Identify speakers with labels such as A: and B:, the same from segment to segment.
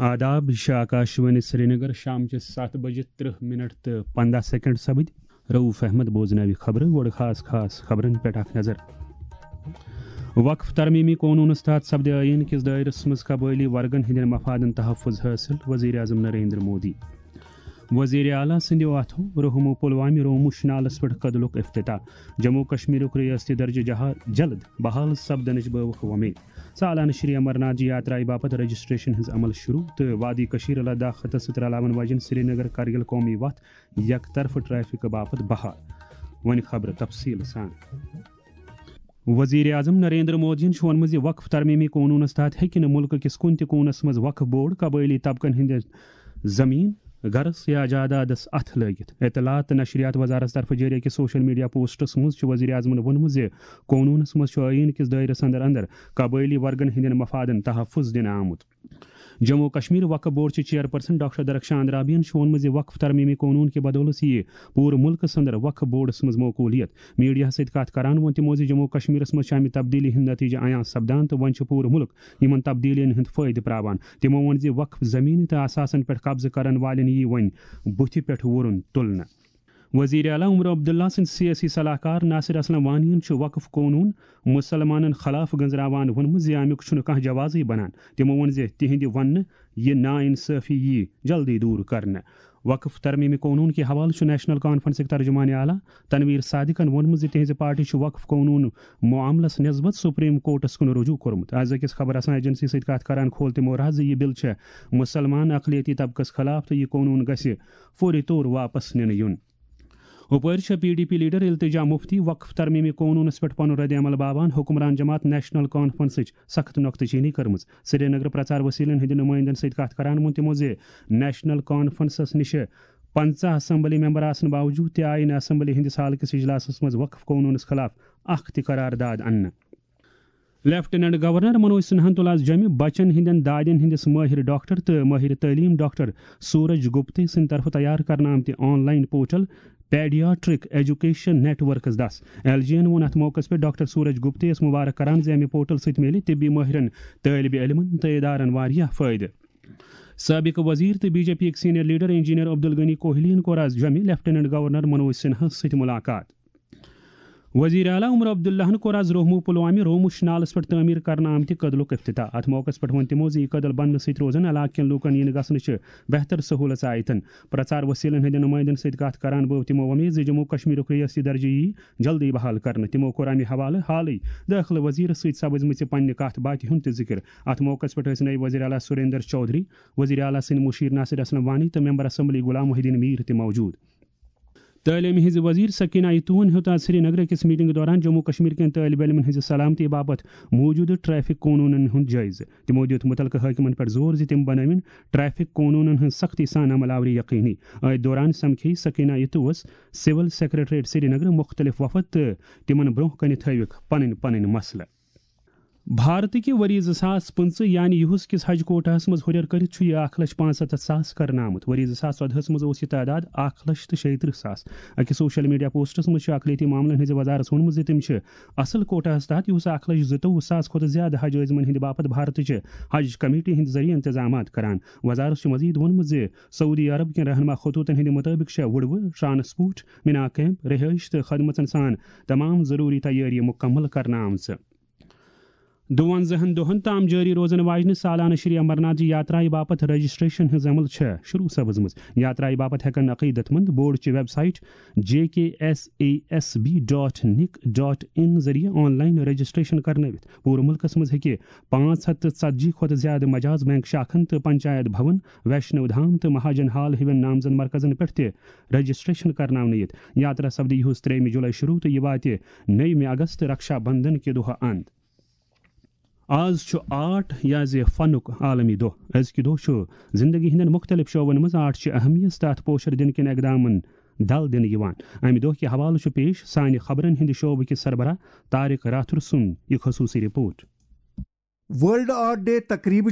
A: آداب آکاشوانی سری نگر شام کے 7:30 تو 15 سپد رؤف احمد بوزناوی خبر گوڑ خاص خبرن پہ اخ نظر وقف ترمیمی قونونس تحت سپد عین کس دائرس مز قبائلی ورگن ہند مفادن تحفظ حاصل وزیر اعظم نریندر مودی وزیر اعلیٰ سندیو اتھو رحمو پلوامی رومو شنالس پہ قدلک افتتاح جموں کشمیر ریاستی درجہ جلد بحال سپدنچ بوک ومید سالانہ شری امرناتھ جی یاترائی باپت رجسٹریشن ہز عمل شروع تو وادی کشیر لداخ خطہ ست رلاون واجن سری نگر کرگل قومی وت یک طرف ٹریفک باپت بحال ون خبر تفصیل سان وزیر اعظم نریندر مودی وونمت وقف ترمیمی قونونس تحت ہیکہ ملک کس کن تہ کونس مز وقف بورڈ قبائلی طبقن ہند زمین گرس یا جائیدادس اتھ لگت اطلاعات تو نشریات وزارت طرف جاری کہ سوشل میڈیا پوسٹس مز وزیر اعظم وونمت قونونس مز عین کس دائرس اندر قبائلی ورگن ہندین مفادن تحفظ دن آمت Jammu Kashmir Waqf board chairperson doctor Darakhshan رابین وونمت وقف ترمیمی قونون کے بدولس یہ پور ملکس اندر وقف بورڈس مز موقولیت میڈیا ست کت کران ون تمو جموں کشمیرس مز امہ تبدیلی ہند نتیجہ عیاں سپدان تو ون پور ملک ان تبدیلین ہند فائدہ پراوان تمو ون وقف زمین تو اثاثن پہ قبضہ کرن والن یہ ون بت پہ ورن تلنہ وزیر اعلیٰ عمر عبداللہ سند سیاسی صلاح کار ناصر اسلم وانی وقف قونون مسلمانن خلاف گنزراوان وونمت امیک کھانا جوازی بنان تمو ون تہند ون یہ نا انصافی یہ جلدی دور کرنا وقف ترمیمی قونون کے حوالہ نیشنل کانفرنس ترجمان اعلیٰ تنویر صادقن وونمت تہذ پارٹی وقف قونون معاملس نسبت سپریم کورٹس کن رجوع کورمت آز أکس خبر رساں ایجنسی ست کت کران کھول تمو رہا یہ بل مسلمان اقلیتی طبقس خلاف تو یہ قونون گژھِ فوری طور واپس نن یون اپر پی ڈی پی لیڈر التجا مفتی وقف ترمیمی قونونس پہ پن رد عمل باوان حکمران جماعت نیشنل کانفرنس سخت نقطہ چینی کرم سری نگر پرچار وسیلن ہند نمائندن ست کت کران ون تمو نیشنل کانفرنسس نش 50 اسمبلی ممبر آسن باوجود تہ آئی نہ اسمبلی ہندس حال کس اجلاسس مز وقف قونونس خلاف اخ تہ قرارداد ان لیفٹیننٹ گورنر منوج سنہاہن تل آز جمع بچن ہندین دادین ہندس ماہر ڈاکٹر تو ماہر تعلیم ڈاکٹر سورج گپتے سند طرف تیار کرنا آمت online portal paediatric education networks 10 L G این وون ات موقع پہ ڈاکٹر سورج گپتے اس مبارک کران امہ پورٹل ست ملے طبی ماہرن طالب علمن تو ادارن واریاہ فائدہ سابق وزیر تو B J P senior leader engineer Abdul Ghani کوہلیین کور آز جمع لیفٹیننٹ گورنر منوج سنہا ست ملاقات وزیر اعلیٰ عمر عبداللہ کور آز رحمو پلوامی رومو شنالس پہ تعمیر کرنا آمت کدلک افتتاح ات موقع پہ ون تمو یہ کدل بننے ست روزن علاقہ کن لوکن ین گھنچ بہتر سہولت آیتن پرچار وسیلن ہند نمائندن ست کت کران بو تمو ومید جموں کشمیر ریاستی درجہ یہ جلدی بحال کرنے تمو کور امہ حوالہ حالی داخلہ وزیر ست سپزمت پنہ کت بات ہند ذکر ات موقع پہ نئی وزیر اعلیٰ سریندر چودھری وزیر اعلیٰ سند مشیر ناصر اسلم وانی تو ممبر اسمبلی غلام محی الدین میر تہ موجود تعلیم ہز وزیر سکینہ یتون ہیوت آج سری نگر کس میٹنگ دوران جموں کشمیر کن طالب علمن ہز سلامتی باپت موجودہ ٹریفک قونونن ہند جائزہ تمو دیت متعلقہ حاکمن پر زور تم بنوین ٹریفک قونونن ہند سختی سان عمل آوری یقینی ات دوران سمکھی سکینہ یتوس سول سیکریٹریٹ سری نگر مختلف وفد تو تمن برہ کن تھوک پن پن مسئلہ بھارت کہ وری 2015 یعنی یہس کس حج کوٹاس مز ہریر کرت یہ 1,65,000 کرنا آمت وری 2014 مز اس یہ تعداد 1,36,000 اکس سوشل میڈیا پوسٹس مز اقلیتی معاملن ہز وزارت وونمت تم اصل کوٹاس تحت یہ 1,22,000 کھت زیادہ حج عزمن ہند باپت بھارت حج کمیٹی ہند ذریعہ انتظامات کران وزارت مزید وونمت سعودی عرب کن رہنما خطوطن ہند مطابق وڑو ٹرانسپورٹ مینا کیمپ رہائش تو خدمتن سان تمام ضروری تیاری مکمل کرنا آمت 52 دہن تام جاری روزن واجنہ سالانہ شری امرناتھ جی یاترائی باپت رجسٹریشن ہز عمل شروع سپزمت یاترائی باپت ہیکن عقیدت مند بورڈ چہ ویب سائٹ jksasb.nic.in ذریعہ آن لائن رجسٹریشن کرنوت پور ملکس مز ہیکہ 540 کھت زیادہ مجاز بینک شاخن تو پنچایت بھون ویشنو دھام تو مہاجن ہال ہیوین نامزن مرکزن پہ تہ رجسٹریشن کرناونہ یت یاترا سپدی یہ 3 جولائی شروع تو یہ وات 9 اگست رکشا بندھن کے دہ اند آز 8 یاز فنک عالمی دہ ازکہ دہ زندگی ہند مختلف شعبن مز آرٹ کی اہمیت تحت پوشر دن کن اقدامن دل دن امہ دہ کہ حوالہ پیش سانہ خبرن ہند شعبہ کس سربراہ طارق راتھر سن یہ خصوصی رپورٹ
B: ورلڈ آرٹ ڈے تقریب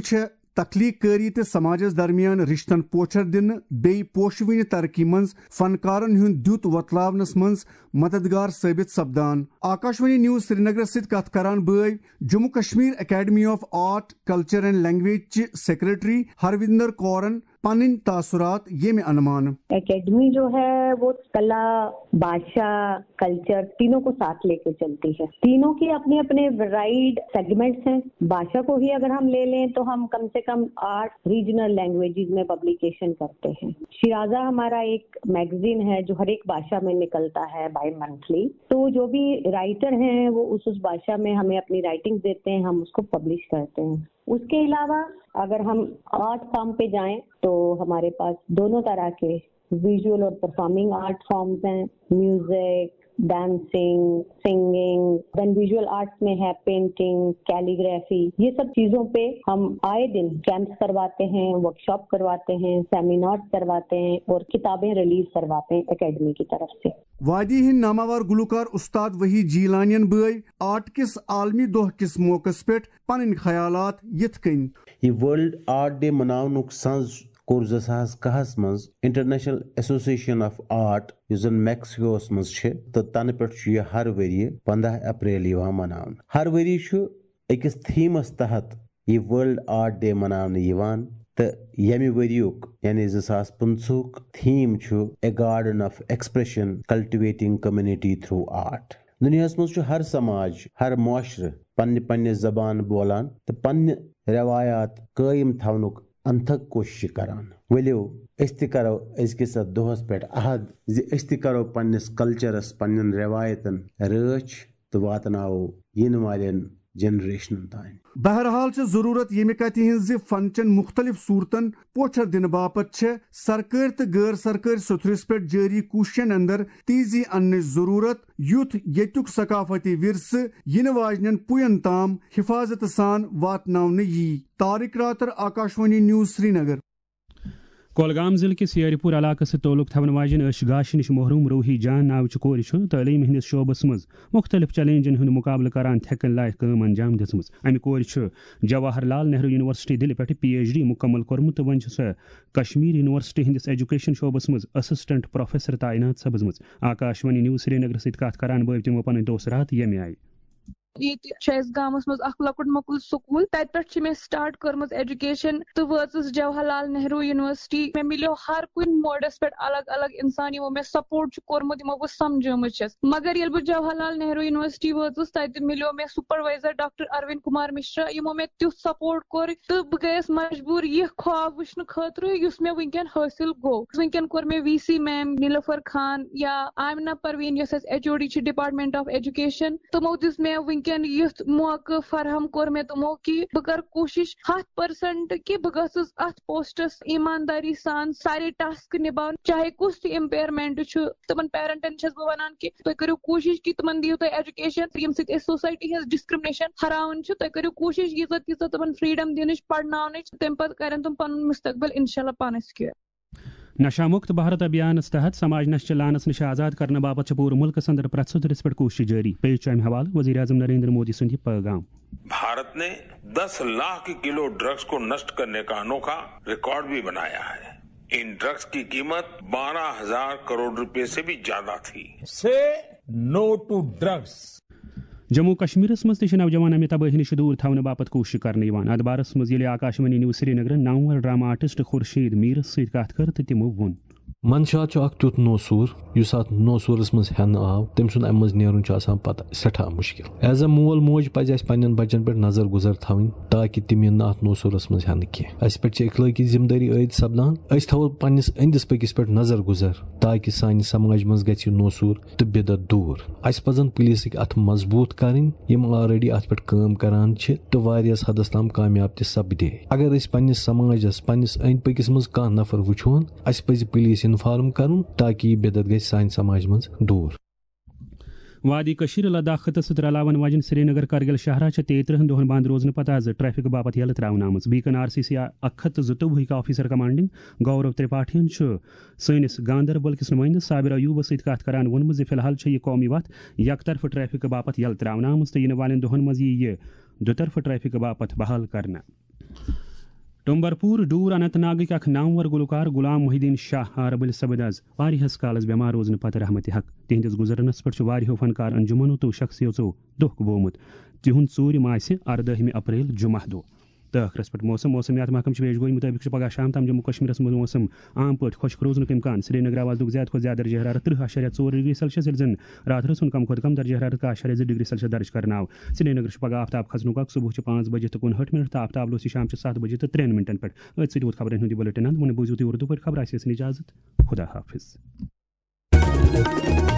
B: تخلیق کاری تو سماجس درمیان رشتن پوچھر دن بی پوشوین ترقی منز فنکارن ہند دیت وتلاونس منز مددگار ثابت سپدان. آکاشوانی نیوز سری نگر ست کت کران بھائی Jammu Kashmir academy of art culture and language چہ سیکرٹری ہروندر کورن پن تاثرات یہ میں انمان.
C: اکیڈمی جو ہے وہ کلا بھاشا کلچر تینوں کو ساتھ لے کے چلتی ہے. تینوں کی اپنے اپنے ویرائڈ سیگمنٹس ہیں. بھاشا کو ہی اگر ہم لے لیں تو ہم کم سے کم 8 ریجنل لینگویجز میں پبلیکیشن کرتے ہیں. شیرازہ ہمارا ایک میگزین ہے جو ہر ایک بھاشا میں نکلتا ہے بائی منتھلی. تو جو بھی رائٹر ہیں وہ اس بھاشا میں ہمیں اپنی رائٹنگ دیتے ہیں, ہم اس کو پبلش کرتے ہیں. اس کے علاوہ اگر ہم آرٹ فارم پہ جائیں تو ہمارے پاس دونوں طرح کے ویژول اور پرفارمنگ آرٹ فارمز ہیں. میوزک, ڈانسنگ, سنگنگ, دین ویژول آرٹس میں ہے پینٹنگ, کیلیگرافی. یہ سب چیزوں پہ ہم آئے دن کیمپس کرواتے ہیں, ورکشاپ کرواتے ہیں, سیمینارز کرواتے ہیں اور کتابیں ریلیز کرواتے ہیں اکیڈمی کی طرف سے.
B: وادی ہند نامور گلوکار استاد وحید جیلانین بھائی آرٹ کس عالمی دہ کس موقع پہ پن خیالات یت کن.
D: یہ ورلڈ آرٹ ڈے مناونک سنز کور 2010 مز انٹرنیشنل ایسوسیشن آف آرٹ یس زن میکسیکوس مز تو تنہ پہ ہر وری 15 اپریل مناون. ہر وری اکس تھیمس تحت یہ ورلڈ آرٹ ڈے مناونہ تو یمہ وریک یعنی 2015 theme a garden of expression cultivating community through art. دنیاس مز ہر سماج ہر معاشرہ پنہ زبان بولان تو پنہ روایات قائم تھونک انتھک کوشش کران. ولو اس تہ کرو ازکس دہس پہ عہد اس تہ کرو پنس کلچرس پنن روایتن رچ تو واتناو ین والن جنریشن تان.
B: بہرحال ضرورت یمہ کتھ ہز فنچن مختلف صورتن پوچھر دن باپت سرکار تو غیر سرکاری ستھرس پہ جاری کوششن اندر تیزی ان ضرورت یُتھ یتک ثقافتی ورثہ ین واجن پوین تام حفاظت سان واتناونہ یی. Tariq Rather, Akashvani news Srinagar.
A: کولگام ضلع کس یاری پور علاقہ سے تعلق تھون واجن عش گاش نش محروم روحی جان ناوچ کور تعلیم ہندس شعبس مز مختلف چیلنجن ہند مقابلہ کران تھکن لائق کام انجام دژ. امہ کور جواہر لال نہرو یونیورسٹی دلہ پہ PhD مکمل کورمت تو ون سہ کشمیر یونیورسٹی ہندس ایجوکیشن شعبس مز اسسٹنٹ پروفیسر تعینات سپزم. آکاشوانی نیوز سری نگر ست کت کران بٲو تمو پن دوسرات یمہ آئی.
E: یہ گامس مز اخ لکٹ مکل سکول تت پہ میں سٹارٹ کرمز ایجوکیشن تو وٲژٕس جواہر لال نہرو یونیورسٹی. مے ملیو ہر کن موڈس پہ الگ الگ انسان یمو مے سپورٹ کورمت یمو بہ سمجھمت چھس. مگر یل بہ جواہر لال نہرو یونیورسٹی وٲژٕس تت ملیو مے سپروائزر ڈاکٹر اروند کمار مشرا یمو مے تیُتھ سپورٹ کور تو بہ گیس مجبور یہ خواب وچھنہ خاطر یس مے ونکین حاصل گو. ونکین کور مے VC میم نیلوفر خان یا آمنہ پروین یس HOD چھ ڈپارٹمنٹ آف ایجوکیشن تمو دس مے ونکین یُتھ موقع فراہم کور مے تمو کہ بہ کر کوشش 100% کہ بہ گژھس ات پوسٹس ایمانداری سان سارے ٹاسک نباون چاہے کس تہ امپیئرمنٹ تمن پیرنٹن چھس بہ ونان کہ تُہۍ کٔرِو کوشش کہ تمن دیو تُہۍ ایجوکیشن یم سۭتۍ أسۍ سوسائٹی ہنز ڈسکرمنیشن ہراون تُہۍ کٔرِو کوشش ییٖژاہ تیٖژاہ تمن فریڈم دِنٕچ پرناونٕچ تمہ پتہٕ کرن تم پنن مستقبل انشاءاللہ پانے سکیور.
A: نشہ مکت بھارت ابھیانس تحت سماج نشہ لانس نش آزاد کرنے باپت پور ملکس اندر پریت سطرس پہ کوشش جاری. پیش امہ حوالہ وزیر اعظم نریندر مودی سند پیغام.
F: بھارت نے 10 لاکھ کلو ڈرگس کو نشٹ کرنے کا انوکھا ریکارڈ بھی بنایا ہے. ان ڈرگس کی قیمت 12,000 کروڑ روپے سے بھی زیادہ تھی.
G: سے نو ٹو ڈرگس.
A: جموں کشمیرس مز تہ نوجوان امہ تباہی نش دور تھونہ باپت کوشش کرنے ات بارس مز یل آکاشوانی نیوز سری نگر نامور ڈرامہ آرٹسٹ خورشید میرس ست کت کر تو تمو وون
H: منشات اخ تیت نوسور اس ات نوسورس مز ہن آو تم سن ام مز نیرن پتہ سٹھا مشکل. ایز اے مول موج پز اس پنن بچن پہ نظر گزر تھوین تاکہ تم ین ات نوسورس مز ہن کی. اس پہ اخلٲقی ذمہ داری عائد سپدان. اس تھو پنس اندس پکس پہ نظر گزر تاکہ سانہ سماج مز گژھِ نوسور تو بدت دور. اس پزن پولیسک ات مضبوط کریں یم آلریڈی ات پہ کام کران تو واریاس حدس تام کامیاب تہ سپدے. اگر اس پنس سماجس پنس اند پکس مز کانٛہہ نفر وچھون اس پزِ پولیس انفارم کرن تاکہ یہ بدت گژھِ سانہ سماج مز دور.
A: وادی کشیر لداخ خطہ ست رلاون واجن سری نگر کرگل شہرہ 33 دہن بند روزن پتہ آز ٹریفک باپت یلہ تراون آمت. بیکن RCC 122 آفیسر کمانڈنگ گورو ترپاٹھین سنس گاندربل کس نمائندس صابر ایوبس ست کت کران وونمت فی الحال یہ قومی وت یک طرف ٹریفک باپت یلہ تراون آمت تو ین والن دہن مز یہ دو طرف ٹریفک باپت بحال کرنا. ڈومبرپور ڈور اننت ناگک اخ نامور گلوکار غلام محی الدین شاہ ہاربل سپد آز واریاہس کالس بیمار روزن پتہ رحمت حق تہندس گزرنس پہ واریاہو فنکار انجمنو تو شخصیتو دکھ بومت تہند ژوٗرِم آسہِ 18 اپریل جمعہ دۄہ تہٕ ٲخرس پٮ۪ٹھ موسمیات محکمہ پیش گوئی مطٲبق پگہ شام تام جموں کشمیرس منٛز موسم عام پٲٹھۍ خۄشک روزنُک اِمکان سری نگر آواز زیادٕ کھۄتہٕ زیادٕ درجہ حرارت 30.4 ڈگری سیلسیس ییٚلہِ زن رات رٲژ ہُنٛد کم کھۄتہٕ کم درجہ حرارت 2 ڈگری سیلسیس درج کرنہٕ آو سری نگر پگہ آفتاب کھسنُک وقت صبح 5 بجے تہٕ 59 تہٕ آفتاب لوٚس شام 7 بجے تہٕ 3 منٹن پٮ۪ٹھ أتھۍ سۭتۍ ووت خبرن ہُنٛد یہِ بُلٹن انٛد وۄنۍ بوٗزِو تُہۍ اردو پٲٹھۍ خبر آسہِ اجازت خدا حافظ